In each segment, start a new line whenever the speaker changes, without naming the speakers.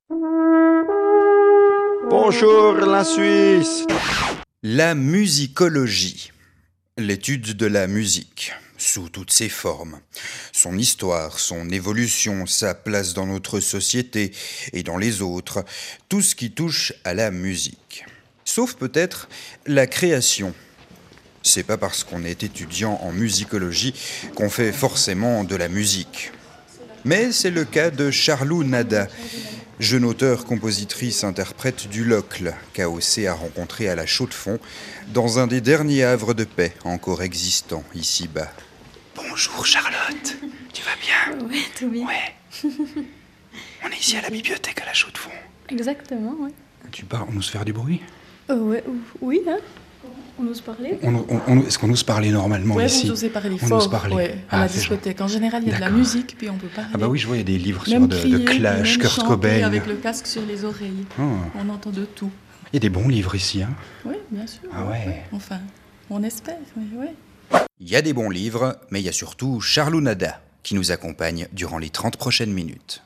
Bonjour la Suisse.
La musicologie, l'étude de la musique, sous toutes ses formes, son histoire, son évolution, sa place dans notre société et dans les autres, tout ce qui touche à la musique. Sauf peut-être la création. C'est pas parce qu'on est étudiant en musicologie qu'on fait forcément de la musique. Mais c'est le cas de Charlou Nada, jeune auteur, compositrice, interprète du Locle, qu'AOC a rencontré à la Chaux-de-Fonds, dans un des derniers havres de paix encore existants ici-bas. Bonjour Charlotte, tu vas bien?
Ouais, tout bien.
Ouais. On est ici à la bibliothèque à la Chaux-de-Fonds.
Exactement, ouais.
On ose faire du bruit?
Ouais, oui, hein. On ose parler.
Est-ce qu'on ose parler normalement ici?
Vous osez parler
On
fort,
ose parler.
ouais, à la discothèque. En général, il y a de la
D'accord.
musique, puis on peut parler.
Ah bah oui, je vois, il y a des livres
Même
sur de
crier,
Clash,
même
Kurt
chanter
Cobain.
avec le casque sur les oreilles.
Oh.
On entend de tout.
Il y a des bons livres ici, hein?
Oui, bien sûr.
Ah ouais.
Enfin, on espère, oui.
Il y a des bons livres, mais il y a surtout Charlou Nada, qui nous accompagne durant les 30 prochaines minutes.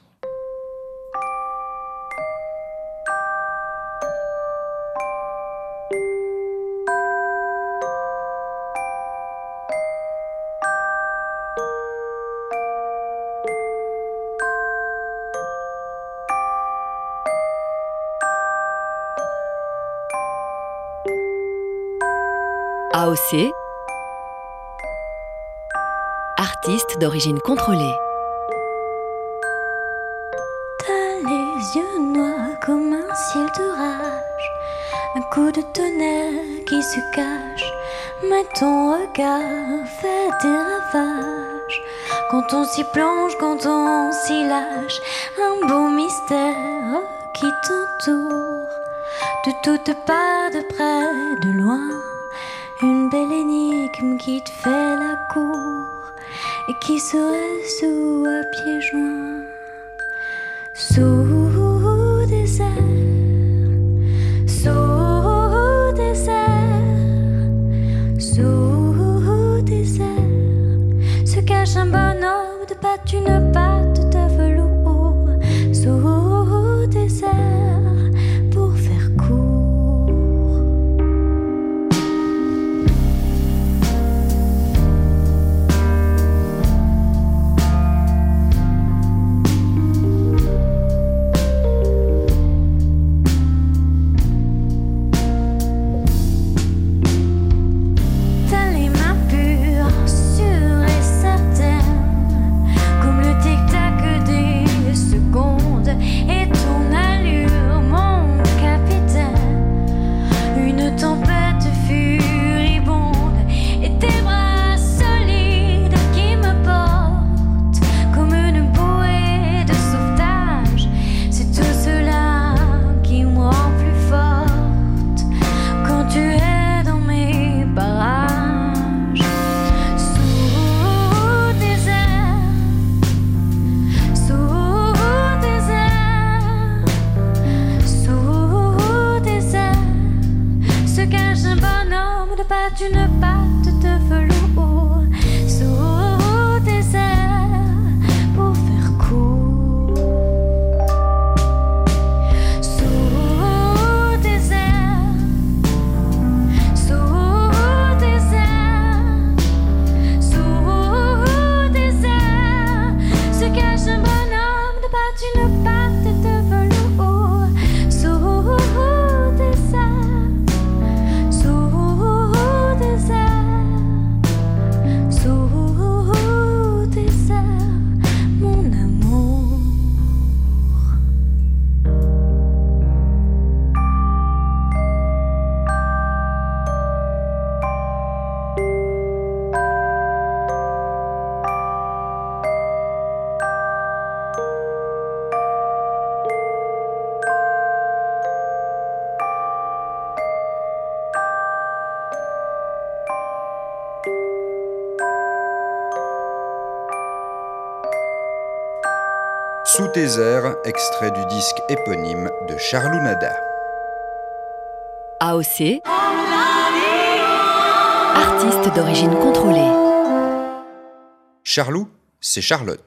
AOC, artiste d'origine contrôlée.
T'as les yeux noirs comme un ciel d'orage, un coup de tonnerre qui se cache, mais ton regard fait des ravages. Quand on s'y plonge, quand on s'y lâche, un beau mystère qui t'entoure, de toutes parts, de près, de loin. Une belle énigme qui te fait la cour et qui se résout à pieds joints. Sous des airs, sous des airs, sous des airs, se cache un bonhomme de pattes, une patte de velours. Sous des airs, pour faire court.
Sous tes airs, extrait du disque éponyme de Charlou Nada.
AOC, artiste d'origine contrôlée.
Charlou, c'est Charlotte.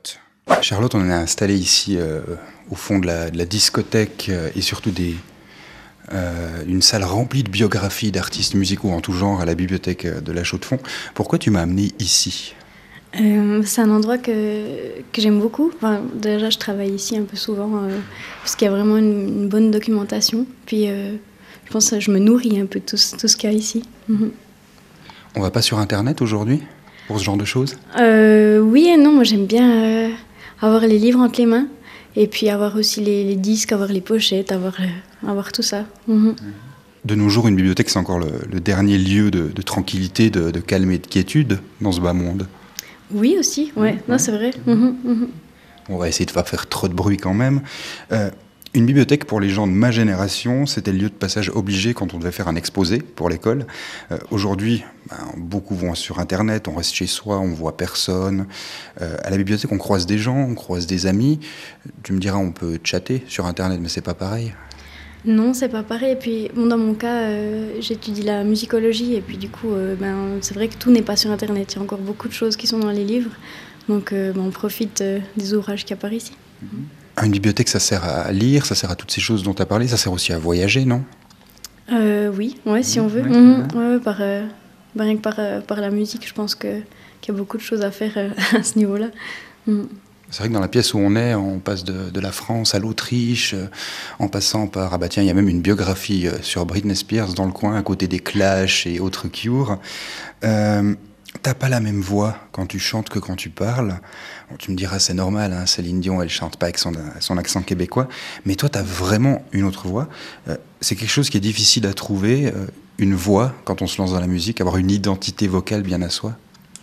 Charlotte, on est installé ici au fond de la discothèque et surtout une salle remplie de biographies d'artistes musicaux en tout genre à la bibliothèque de la Chaux-de-Fonds. Pourquoi tu m'as amené ici ?
C'est un endroit que j'aime beaucoup. Enfin, déjà, je travaille ici un peu souvent parce qu'il y a vraiment une bonne documentation. Puis, je pense que je me nourris un peu de tout ce qu'il y a ici. Mhm.
On va pas sur Internet aujourd'hui pour ce genre de choses ?
Oui et non. Moi, j'aime bien avoir les livres entre les mains et puis avoir aussi les disques, avoir les pochettes, avoir tout ça. Mhm.
De nos jours, une bibliothèque, c'est encore le dernier lieu de tranquillité, de calme et de quiétude dans ce bas monde.
Oui, aussi, ouais. Non, c'est vrai. Mhm, mhm.
On va essayer de pas faire trop de bruit quand même. Une bibliothèque, pour les gens de ma génération, c'était le lieu de passage obligé quand on devait faire un exposé pour l'école. Aujourd'hui, beaucoup vont sur Internet, on reste chez soi, on voit personne. À la bibliothèque, on croise des gens, on croise des amis. Tu me diras, on peut chatter sur Internet, mais c'est pas pareil.
Non, c'est pas pareil. Et puis, bon, dans mon cas, j'étudie la musicologie. Et puis, du coup, c'est vrai que tout n'est pas sur Internet. Il y a encore beaucoup de choses qui sont dans les livres. Donc, on profite des ouvrages qu'il y a par ici.
Une bibliothèque, ça sert à lire, ça sert à toutes ces choses dont tu as parlé, ça sert aussi à voyager, non ?
Oui, ouais, si on veut.
Ouais.
Rien que par la musique, je pense qu'il y a beaucoup de choses à faire à ce niveau-là.
C'est vrai que dans la pièce où on est, on passe de la France à l'Autriche, en passant par... Ah bah tiens, il y a même une biographie sur Britney Spears dans le coin, à côté des Clash et autres Cure. T'as pas la même voix quand tu chantes que quand tu parles. Bon, tu me diras, c'est normal, hein, Céline Dion, elle chante pas avec son accent québécois. Mais toi, t'as vraiment une autre voix. C'est quelque chose qui est difficile à trouver, une voix, quand on se lance dans la musique, avoir une identité vocale bien à soi.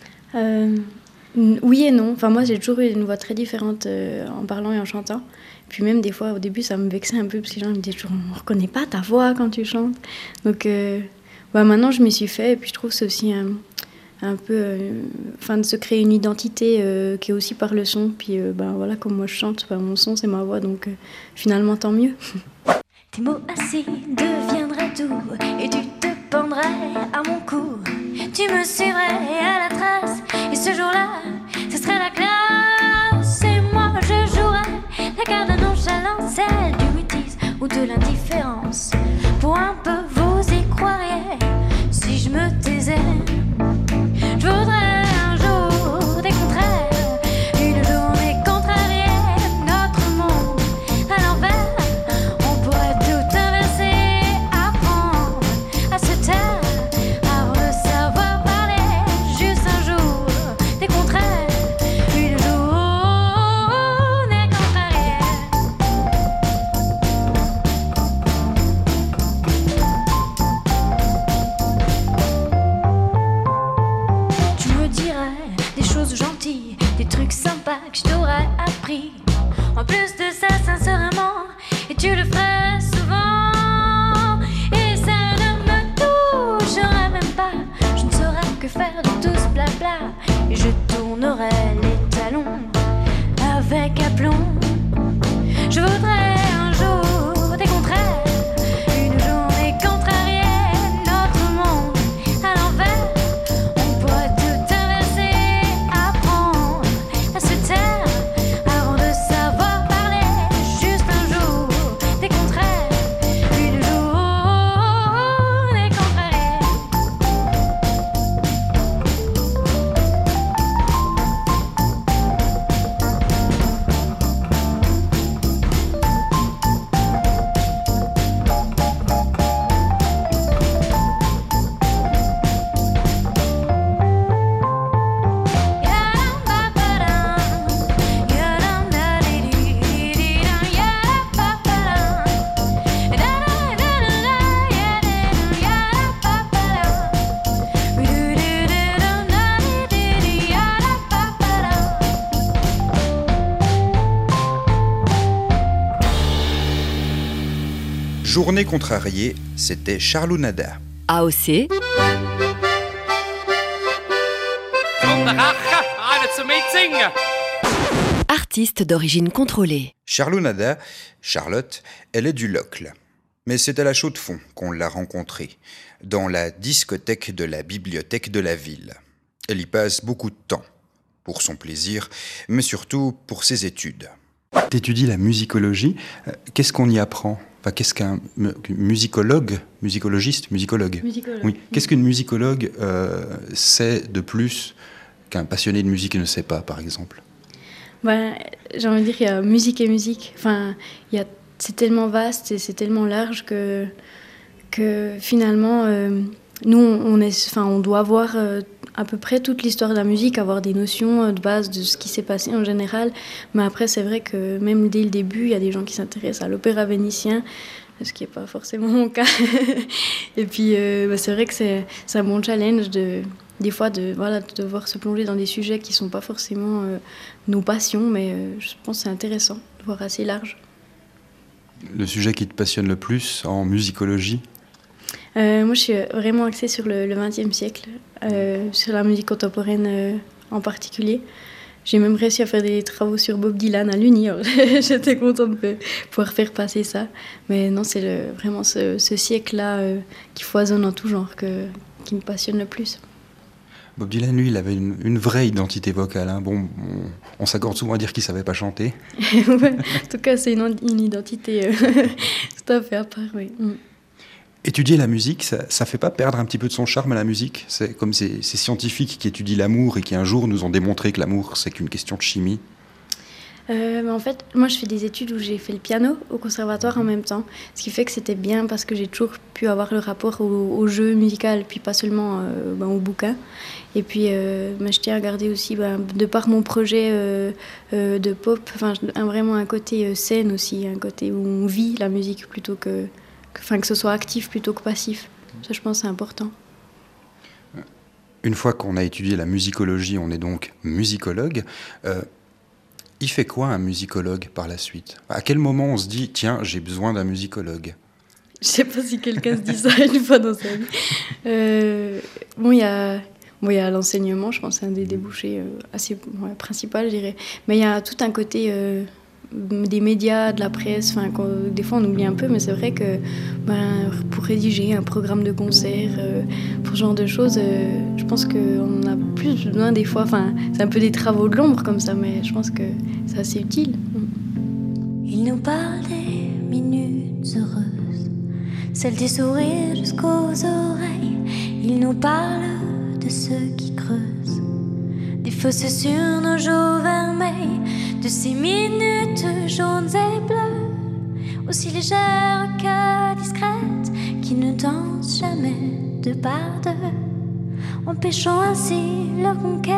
Oui et non. Enfin, moi, j'ai toujours eu une voix très différente en parlant et en chantant. Puis même des fois, au début, ça me vexait un peu parce que les gens me disaient toujours « on reconnaît pas ta voix quand tu chantes ». Donc maintenant, je m'y suis fait. Et puis je trouve que c'est aussi un peu de se créer une identité qui est aussi par le son. Puis voilà, comme moi je chante, mon son, c'est ma voix. Donc finalement, tant mieux.
Tes mots assis deviendraient doux et tu te pendrais à mon cou. Tu me suivrais à la trace et ce jour-là, ce serait la classe. Et moi, je jouerais la carte de nonchalance, celle du mutisme ou de l'indifférence. Pour un peu, vous y croiriez si je me taisais. Je voudrais un jour des contraires, une journée contrariée, notre monde à l'envers. On pourrait tout inverser, apprendre à se taire avant de savoir parler. Juste un jour des contraires, une journée contrariée. Tu me dirais des choses gentilles, des trucs sympas que je t'aurais appris. En plus de ça, sincèrement, et tu le ferais souvent. Et ça ne me toucherait même pas. Je ne saurais que faire de tout ce blabla. Et je tournerais les talons avec aplomb. Je voudrais un jour des contraires, une journée contrariée, notre monde à l'envers. On pourrait tout inverser, apprendre à se taire avant de savoir parler. Juste un jour des contraires, une journée contrariée.
Journée contrariée, c'était Charlou Nada.
AOC, artiste d'origine contrôlée.
Charlou Nada, Charlotte, elle est du Locle. Mais c'est à la Chaux-de-Fonds qu'on l'a rencontrée, dans la discothèque de la bibliothèque de la ville. Elle y passe beaucoup de temps. pour son plaisir, mais surtout pour ses études.
T'étudies la musicologie. Qu'est-ce qu'on y apprend ? Enfin, qu'est-ce qu'un musicologue ? Oui. Qu'est-ce qu'une musicologue sait de plus qu'un passionné de musique ne sait pas, par exemple ?
J'ai envie de dire qu'il y a musique et musique. Enfin, c'est tellement vaste et c'est tellement large que finalement, nous, on doit avoir à peu près toute l'histoire de la musique, avoir des notions de base de ce qui s'est passé en général. Mais après, c'est vrai que même dès le début, il y a des gens qui s'intéressent à l'opéra vénitien, ce qui n'est pas forcément mon cas. Et puis, c'est vrai que c'est un bon challenge des fois de devoir se plonger dans des sujets qui ne sont pas forcément nos passions, mais je pense que c'est intéressant de voir assez large.
Le sujet qui te passionne le plus en musicologie ?
Moi, je suis vraiment axée sur le XXe siècle, sur la musique contemporaine en particulier. J'ai même réussi à faire des travaux sur Bob Dylan à l'Uni. J'étais contente de pouvoir faire passer ça. Mais non, c'est vraiment ce siècle-là qui foisonne en tout genre qui me passionne le plus.
Bob Dylan, lui, il avait une vraie identité vocale. Hein. Bon, on s'accorde souvent à dire qu'il ne savait pas chanter.
Ouais, en tout cas, c'est une identité tout à fait à part, oui.
Étudier la musique, ça ne fait pas perdre un petit peu de son charme à la musique ? C'est comme ces scientifiques qui étudient l'amour et qui un jour nous ont démontré que l'amour, c'est qu'une question de chimie.
En fait, moi, je fais des études où j'ai fait le piano au conservatoire en même temps, ce qui fait que c'était bien parce que j'ai toujours pu avoir le rapport au jeu musical, puis pas seulement au bouquin. Et puis, je tiens à garder aussi, de par mon projet de pop, vraiment un côté scène aussi, un côté où on vit la musique plutôt que ce soit actif plutôt que passif. Ça, je pense, c'est important.
Une fois qu'on a étudié la musicologie, on est donc musicologue. Il fait quoi un musicologue par la suite ? À quel moment on se dit « Tiens, j'ai besoin d'un musicologue » ?
Je ne sais pas si quelqu'un se dit ça une fois dans sa vie. Il y a l'enseignement, je pense que c'est un des débouchés assez principal, je dirais. Mais il y a tout un côté des médias, de la presse, des fois on oublie un peu, mais c'est vrai que pour rédiger un programme de concert, pour ce genre de choses, je pense qu'on a plus besoin des fois, c'est un peu des travaux de l'ombre comme ça, mais je pense que c'est assez utile.
Il nous parle des minutes heureuses, celles des sourires jusqu'aux oreilles. Il nous parle de ceux qui creusent des fosses sur nos joues vermeilles, de ces minutes jaunes et bleues, aussi légères que discrètes, qui ne dansent jamais de par deux, empêchant ainsi leur conquête.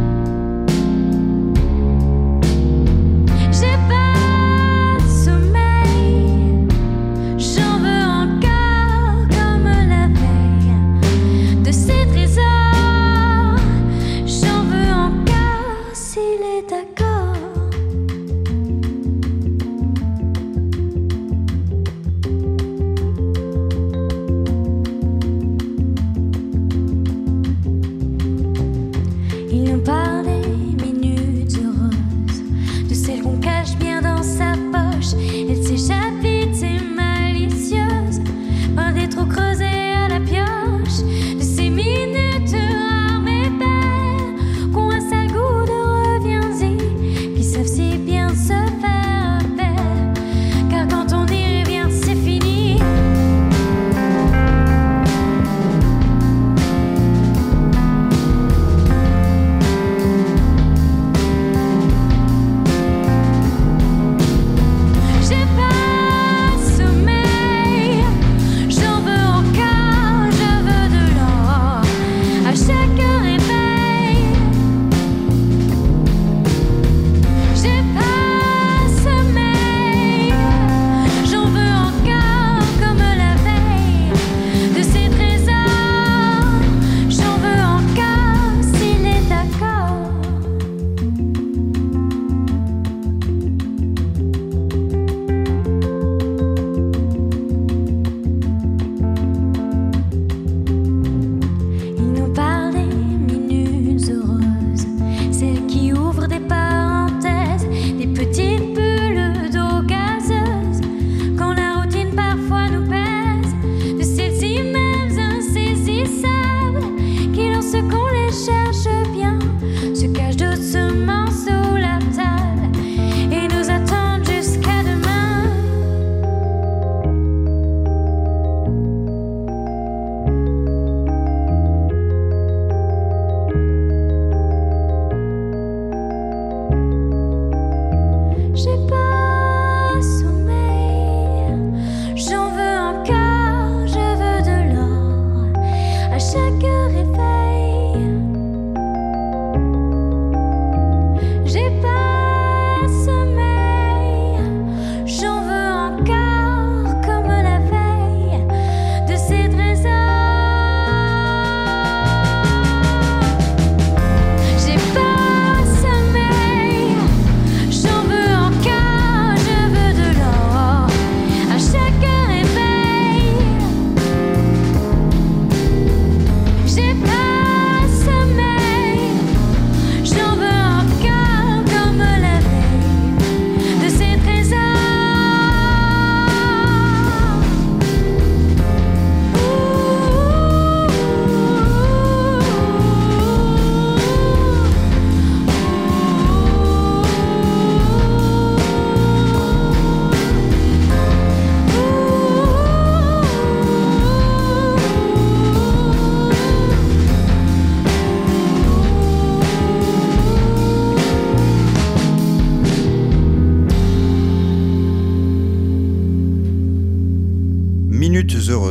J'ai pas sommeil.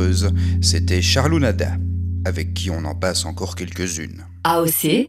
Creuse. C'était Charlounada, avec qui on en passe encore quelques-unes.
AOC,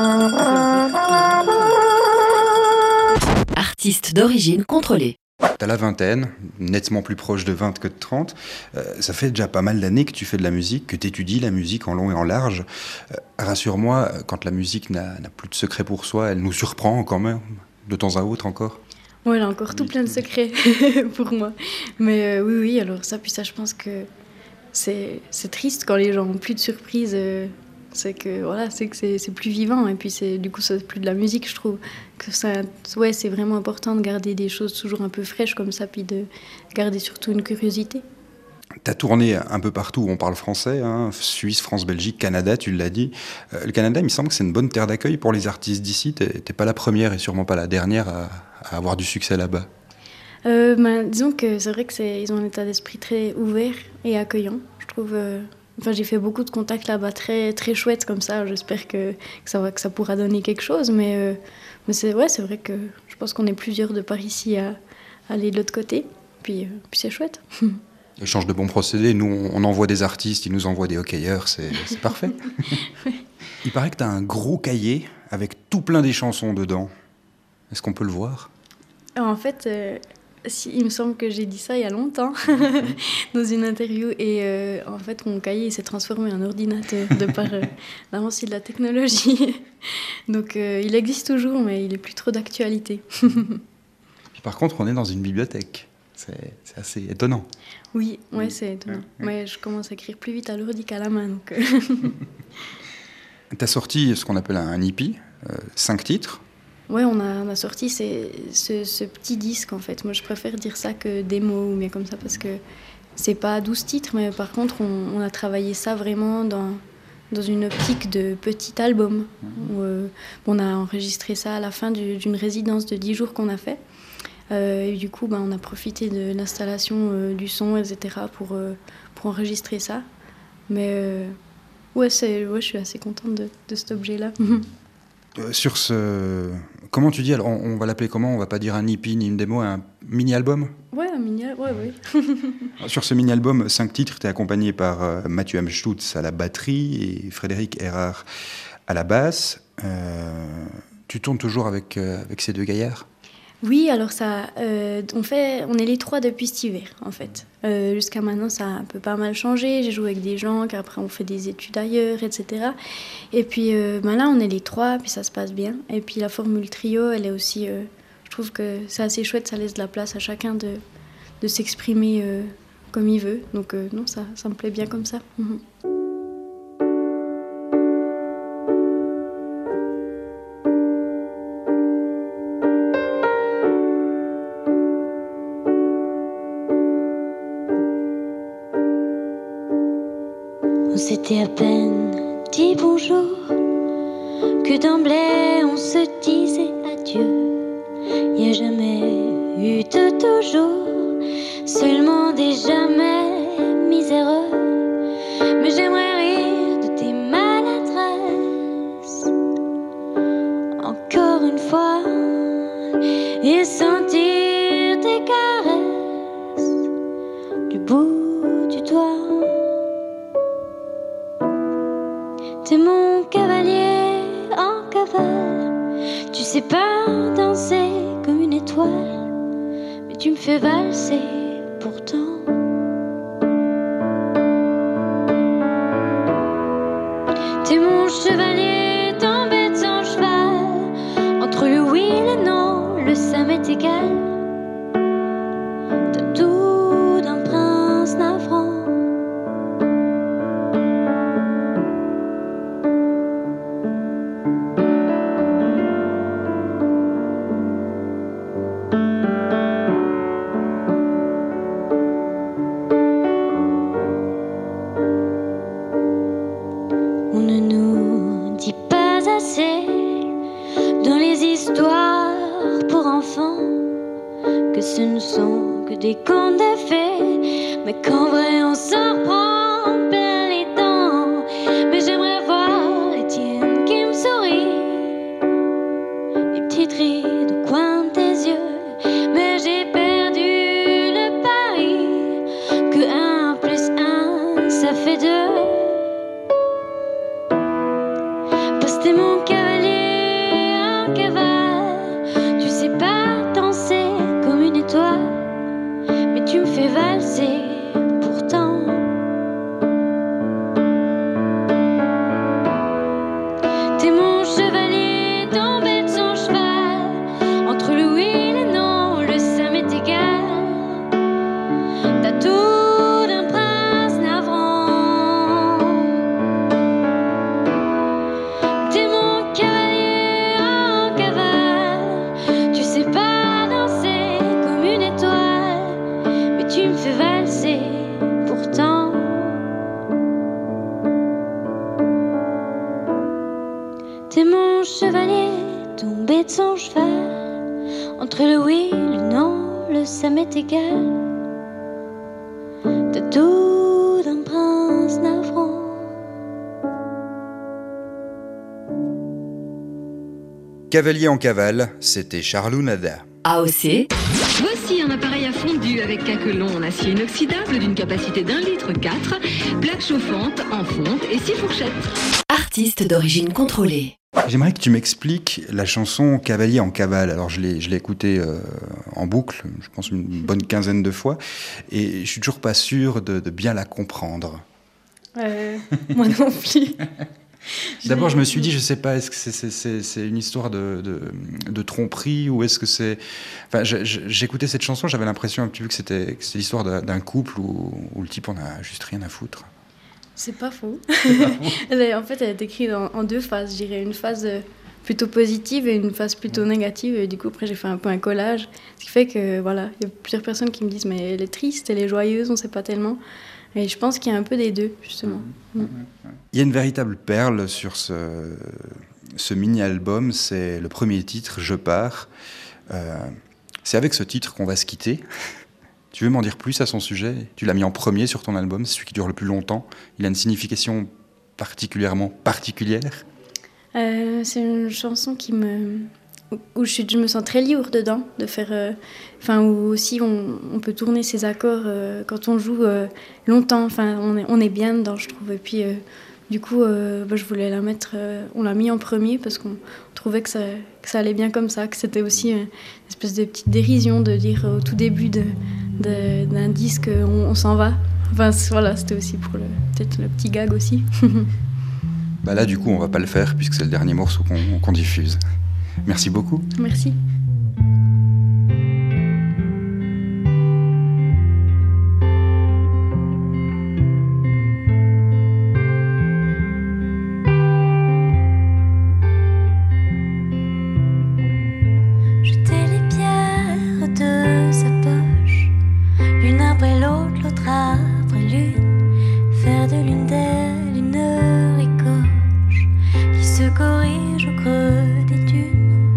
artiste d'origine contrôlée.
T'as la vingtaine, nettement plus proche de 20 que de 30. Ça fait déjà pas mal d'années que tu fais de la musique, que t'étudies la musique en long et en large. Rassure-moi, quand la musique n'a plus de secret pour soi, elle nous surprend quand même, de temps à autre encore.
Ouais, elle a encore tout plein de secrets pour moi. Mais oui, alors ça, puis ça, je pense que c'est triste quand les gens ont plus de surprises. C'est que voilà, c'est plus vivant. Et puis du coup, c'est plus de la musique, je trouve. Que ça, ouais, c'est vraiment important de garder des choses toujours un peu fraîches comme ça, puis de garder surtout une curiosité.
T'as tourné un peu partout où on parle français, hein, Suisse, France, Belgique, Canada, tu l'as dit. Le Canada, il me semble que c'est une bonne terre d'accueil pour les artistes d'ici. T'es pas la première et sûrement pas la dernière à avoir du succès là-bas.
Disons que c'est vrai qu'ils ont un état d'esprit très ouvert et accueillant, je trouve. J'ai fait beaucoup de contacts là-bas, très, très chouettes comme ça. J'espère que ça pourra donner quelque chose. Mais c'est vrai que je pense qu'on est plusieurs de par ici à aller de l'autre côté. Puis c'est chouette.
Échange de bons procédés. Nous, on envoie des artistes, ils nous envoient des hockeyeurs. C'est parfait. Il paraît que tu as un gros cahier avec tout plein des chansons dedans. Est-ce qu'on peut le voir ?
En fait... il me semble que j'ai dit ça il y a longtemps dans une interview et en fait mon cahier s'est transformé en ordinateur de par l'avancée de la technologie. Donc il existe toujours mais il est plus trop d'actualité.
Puis par contre on est dans une bibliothèque, c'est assez étonnant.
Oui, ouais, c'est étonnant. Ouais, je commence à écrire plus vite à l'ordi qu'à la main. Donc
T'as sorti ce qu'on appelle un EP, 5 titres.
Ouais, on a sorti ce petit disque, en fait. Moi, je préfère dire ça que démo, ou bien comme ça, parce que c'est pas 12 titres, mais par contre, on a travaillé ça vraiment dans une optique de petit album. Où, on a enregistré ça à la fin d'une résidence de 10 jours qu'on a fait. Et du coup, on a profité de l'installation du son, etc., pour enregistrer ça. Mais je suis assez contente de cet objet-là.
Sur ce... Comment tu dis, alors on va l'appeler comment ? On va pas dire un EP ni une démo, un mini-album ?
Ouais, un mini-album, oui.
Sur ce mini-album, 5 titres, tu es accompagné par Mathieu Amstutz à la batterie et Frédéric Erard à la basse. Tu tournes toujours avec ces deux gaillards ?
Oui, alors ça, on est les 3 depuis cet hiver, en fait. Jusqu'à maintenant, ça a un peu pas mal changé. J'ai joué avec des gens, qu'après on fait des études ailleurs, etc. Et puis là, on est les 3, puis ça se passe bien. Et puis la formule trio, elle est aussi... je trouve que c'est assez chouette, ça laisse de la place à chacun de s'exprimer comme il veut. Donc non, ça me plaît bien comme ça.
On s'était à peine dit bonjour, que d'emblée on se disait adieu. Y a jamais eu de toujours, seulement des jamais miséreux. Mais j'aimerais rire de tes maladresses encore une fois et sentir tes caresses du bout du doigt. T'es mon cavalier en cavale, tu sais pas danser comme une étoile, mais tu me fais valser pourtant. T'es mon chevalier tombé de son cheval, entre le oui et le non, le ça m'est égal. T'as tout d'un prince navrant. On ne nous dit pas assez dans les histoires pour enfants que ce ne sont que des contes de fées, mais qu'en vrai on s'en reprend plein les dents. Mais j'aimerais voir les tiennes qui me sourient, les petites rides au coin de tes yeux. Mais j'ai perdu le pari que 1 + 1 T'es mon cavalier en cavale, tu sais pas danser comme une étoile, mais tu me fais valser pourtant. T'es mon chevalier tombé de son cheval, entre le oui et le non, le ça m'est égal. T'as tout d'un prince navrant. T'es mon cavalier en cavale, tu sais pas danser comme une étoile, mais tu me fais valser pourtant. T'es mon chevalier tombé de son cheval, entre le oui, le non, le ça m'est égal. T'as tout d'un prince navrant.
Cavalier en cavale, c'était Charlou Nada.
AOC,
Voici un appareil à fondu avec caquelon en acier inoxydable d'une capacité d'1,4 litre, plaque chauffante en fonte et 6 fourchettes.
artiste d'origine contrôlée.
J'aimerais que tu m'expliques la chanson Cavalier en cavale. Alors je l'ai écoutée en boucle, je pense une bonne quinzaine de fois, et je suis toujours pas sûr de bien la comprendre.
Moi non plus.
D'abord, je me suis dit, je sais pas, est-ce que c'est une histoire de tromperie ou est-ce que c'est... Enfin, j'écoutais cette chanson, j'avais l'impression un petit peu que c'était l'histoire d'un couple où le type en a juste rien à foutre.
C'est pas faux. En fait, elle est écrite en deux phases. Je dirais une phase plutôt positive et une phase plutôt négative. Et du coup, après, j'ai fait un peu un collage. Ce qui fait que, voilà, il y a plusieurs personnes qui me disent « Mais elle est triste, elle est joyeuse, on sait pas tellement. » Et je pense qu'il y a un peu des deux, justement.
Il y a une véritable perle sur ce mini-album. C'est le premier titre, « Je pars ». C'est avec ce titre qu'on va se quitter. Tu veux m'en dire plus à son sujet ? Tu l'as mis en premier sur ton album, c'est celui qui dure le plus longtemps. Il a une signification particulièrement particulière ?
C'est une chanson où je me sens très libre dedans, de faire... où aussi on peut tourner ses accords quand on joue longtemps. Enfin, on est bien dedans, je trouve. Et puis, du coup, je voulais la mettre... on l'a mis en premier parce qu'on trouvait que ça allait bien comme ça, que c'était aussi une espèce de petite dérision de dire au tout début d'un disque on s'en va. Enfin, voilà, c'était aussi pour peut-être le petit gag aussi.
Bah là, du coup, on va pas le faire puisque c'est le dernier morceau qu'on diffuse. Merci beaucoup.
Merci.
Jeter les pierres de sa poche, l'une après l'autre, l'autre après l'une, faire de l'une d'elles une ricoche qui se corrige au creux des dunes.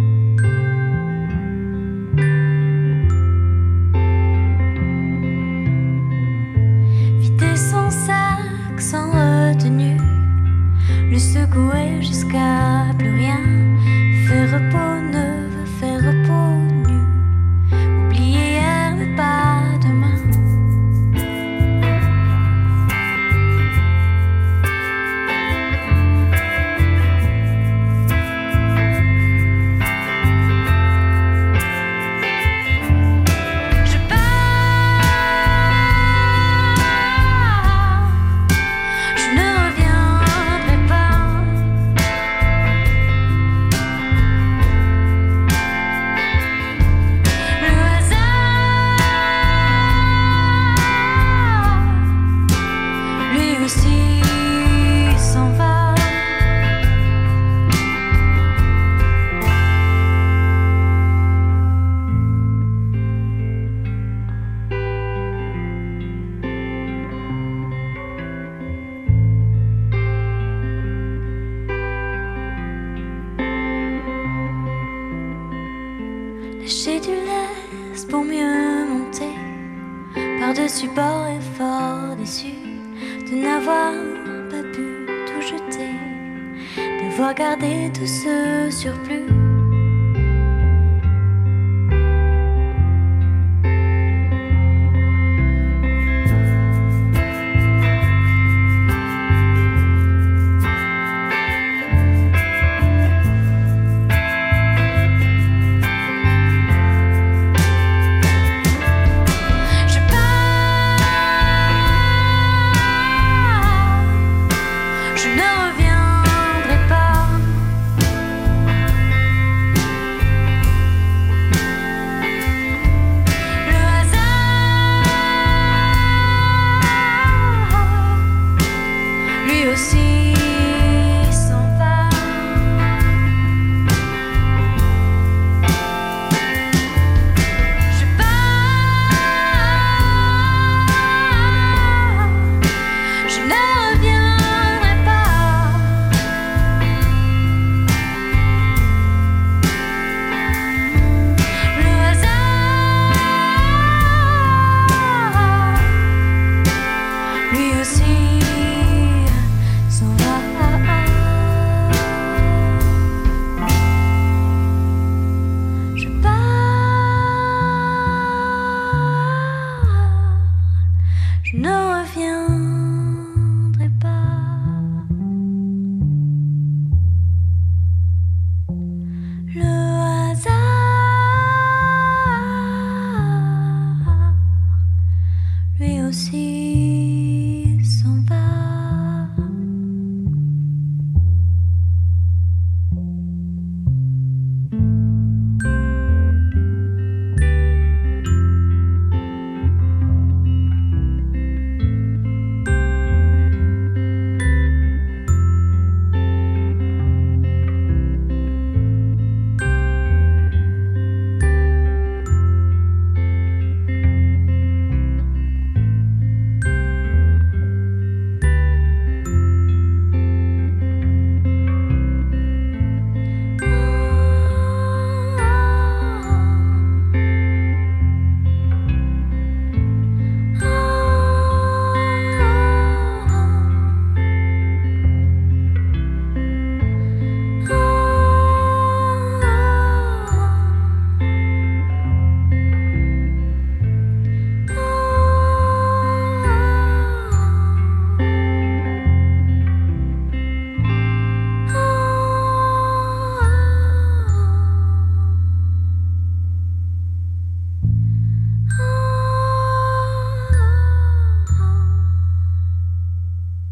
Vider son sac sans retenue, le secouer jusqu'à plus rien, faire repos neuf, faire repos nu, oublier hier mais pas demain. Je pars, je ne reviendrai pas. Le hasard, lui aussi s'en va. Lâcher du lest pour mieux monter, par-dessus bord et fort déçu de n'avoir pas pu tout jeter, d'avoir gardé tout ce surplus.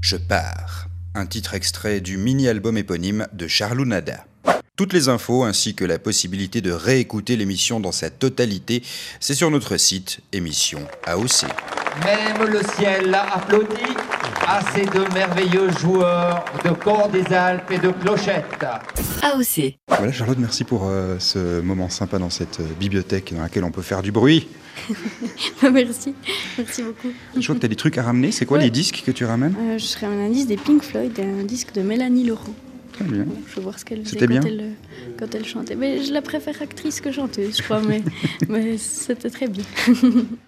Je pars, un titre extrait du mini-album éponyme de Charlou Nada. Toutes les infos ainsi que la possibilité de réécouter l'émission dans sa totalité, c'est sur notre site émission AOC.
Même le ciel applaudit à ces deux merveilleux joueurs de cor des Alpes et de clochettes.
AOC.
Voilà, Charlotte, merci pour ce moment sympa dans cette bibliothèque dans laquelle on peut faire du bruit.
Merci beaucoup.
Je vois que tu as des trucs à ramener. C'est quoi les disques que tu ramènes?
Je ramène un disque des Pink Floyd et un disque de Mélanie Laurent.
Très bien.
Je veux voir ce qu'elle faisait quand elle chantait. Mais je la préfère actrice que chanteuse, je crois, mais c'était très bien.